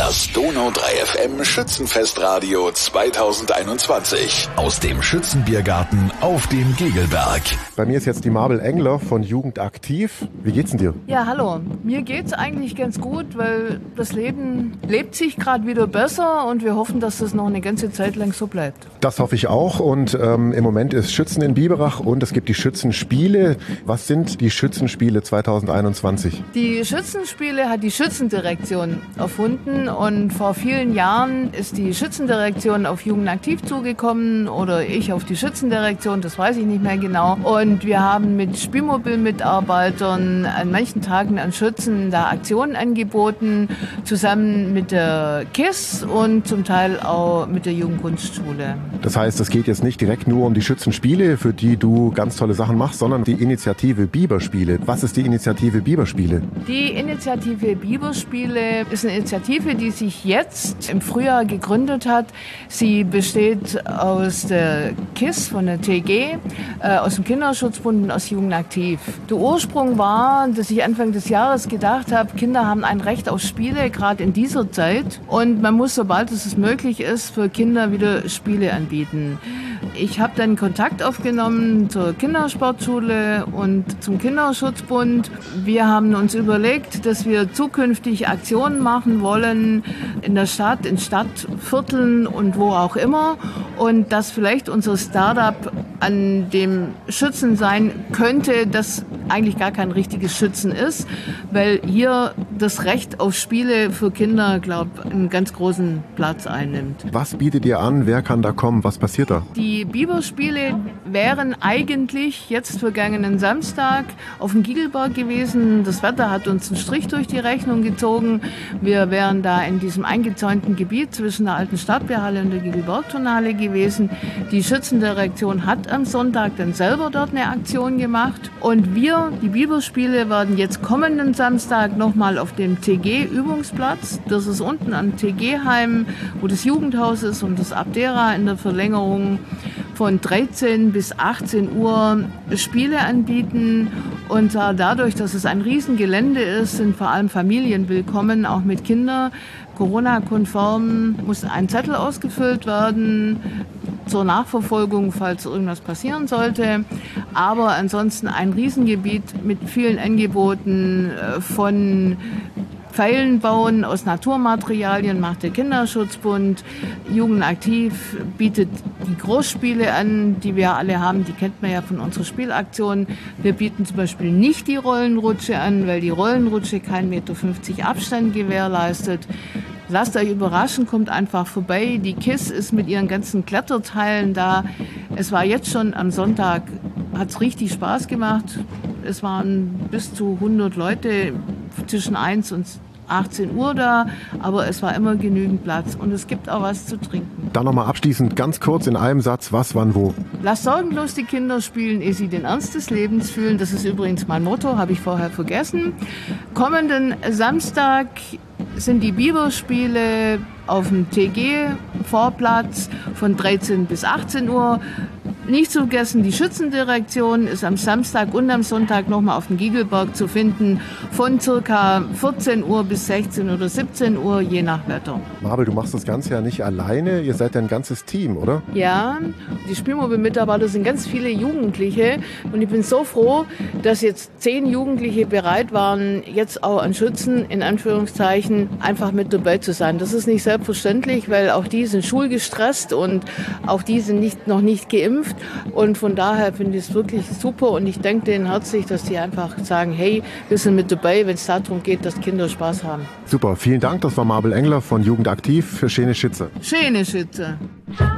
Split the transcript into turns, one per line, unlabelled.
Das Donau 3 FM Schützenfestradio 2021 aus dem Schützenbiergarten auf dem Gegelberg.
Bei mir ist jetzt die Mabel Engler von Jugend aktiv. Wie geht's denn dir?
Ja, hallo. Mir geht's eigentlich ganz gut, weil das Leben lebt sich gerade wieder besser und wir hoffen, dass das noch eine ganze Zeit lang so bleibt.
Das hoffe ich auch und im Moment ist Schützen in Biberach und es gibt die Schützenspiele. Was sind die Schützenspiele 2021?
Die Schützenspiele hat die Schützendirektion erfunden und vor vielen Jahren ist die Schützendirektion auf Jugend aktiv zugekommen oder ich auf die Schützendirektion, das weiß ich nicht mehr genau. Und wir haben mit Spielmobil-Mitarbeitern an manchen Tagen an Schützen da Aktionen angeboten, zusammen mit der KISS und zum Teil auch mit der Jugendkunstschule.
Das heißt, es geht jetzt nicht direkt nur um die Schützenspiele, für die du ganz tolle Sachen machst, sondern die Initiative Biberspiele. Was ist die Initiative Biberspiele?
Die Initiative Biberspiele ist eine Initiative, die sich jetzt im Frühjahr gegründet hat. Sie besteht aus der KISS von der TG, aus dem Kinderschutzbund und aus Jugend aktiv. Der Ursprung war, dass ich Anfang des Jahres gedacht habe, Kinder haben ein Recht auf Spiele, gerade in dieser Zeit. Und man muss, sobald es möglich ist, für Kinder wieder Spiele anbieten. Ich habe dann Kontakt aufgenommen zur Kindersportschule und zum Kinderschutzbund. Wir haben uns überlegt, dass wir zukünftig Aktionen machen wollen in der Stadt, in Stadtvierteln und wo auch immer. Und dass vielleicht unser Startup an dem Schützen sein könnte, das eigentlich gar kein richtiges Schützen ist, weil hier das Recht auf Spiele für Kinder, glaube ich, einen ganz großen Platz einnimmt.
Was bietet ihr an? Wer kann da kommen? Was passiert da?
Die Biberspiele wären eigentlich jetzt vergangenen Samstag auf dem Giegelberg gewesen. Das Wetter hat uns einen Strich durch die Rechnung gezogen. Wir wären da in diesem eingezäunten Gebiet zwischen der alten Stadtbierhalle und der Giegelberg-Turnhalle gewesen. Die Schützendirektion hat am Sonntag dann selber dort eine Aktion gemacht. Und wir, die Biberspiele, werden jetzt kommenden Samstag nochmal auf dem TG-Übungsplatz. Das ist unten am TG-Heim, wo das Jugendhaus ist und das Abdera in der Verlängerung von 13 bis 18 Uhr Spiele anbieten. Und dadurch, dass es ein Riesengelände ist, sind vor allem Familien willkommen, auch mit Kindern. Corona-konform muss ein Zettel ausgefüllt werden zur Nachverfolgung, falls irgendwas passieren sollte. Aber ansonsten ein Riesengebiet mit vielen Angeboten von Pfeilen bauen aus Naturmaterialien macht der Kinderschutzbund. Jugend aktiv bietet die Großspiele an, die wir alle haben. Die kennt man ja von unserer Spielaktion. Wir bieten zum Beispiel nicht die Rollenrutsche an, weil die Rollenrutsche keinen 1,50 Meter Abstand gewährleistet. Lasst euch überraschen, kommt einfach vorbei. Die KISS ist mit ihren ganzen Kletterteilen da. Es war jetzt schon am Sonntag, hat es richtig Spaß gemacht. Es waren bis zu 100 Leute zwischen 1 und 18 Uhr da, aber es war immer genügend Platz und es gibt auch was zu trinken.
Dann nochmal abschließend ganz kurz in einem Satz, was, wann, wo.
Lasst sorgenlos die Kinder spielen, ehe sie den Ernst des Lebens fühlen. Das ist übrigens mein Motto, habe ich vorher vergessen. Kommenden Samstag sind die Biberspiele auf dem TG-Vorplatz von 13 bis 18 Uhr. Nicht zu vergessen, die Schützendirektion ist am Samstag und am Sonntag nochmal auf dem Giegelberg zu finden, von circa 14 Uhr bis 16 oder 17 Uhr, je nach Wetter.
Mabel, du machst das Ganze ja nicht alleine, ihr seid ja ein ganzes Team, oder?
Ja, die Spielmobil-Mitarbeiter sind ganz viele Jugendliche und ich bin so froh, dass jetzt 10 Jugendliche bereit waren, jetzt auch an Schützen, in Anführungszeichen, einfach mit dabei zu sein. Das ist nicht selbstverständlich, weil auch die sind schulgestresst und auch die sind noch nicht geimpft. Und von daher finde ich es wirklich super und ich danke denen herzlich, dass die einfach sagen, hey, wir sind mit dabei, wenn es darum geht, dass Kinder Spaß haben.
Super, vielen Dank. Das war Mabel Engler von Jugend aktiv für Schöne Schütze.
Schöne Schütze.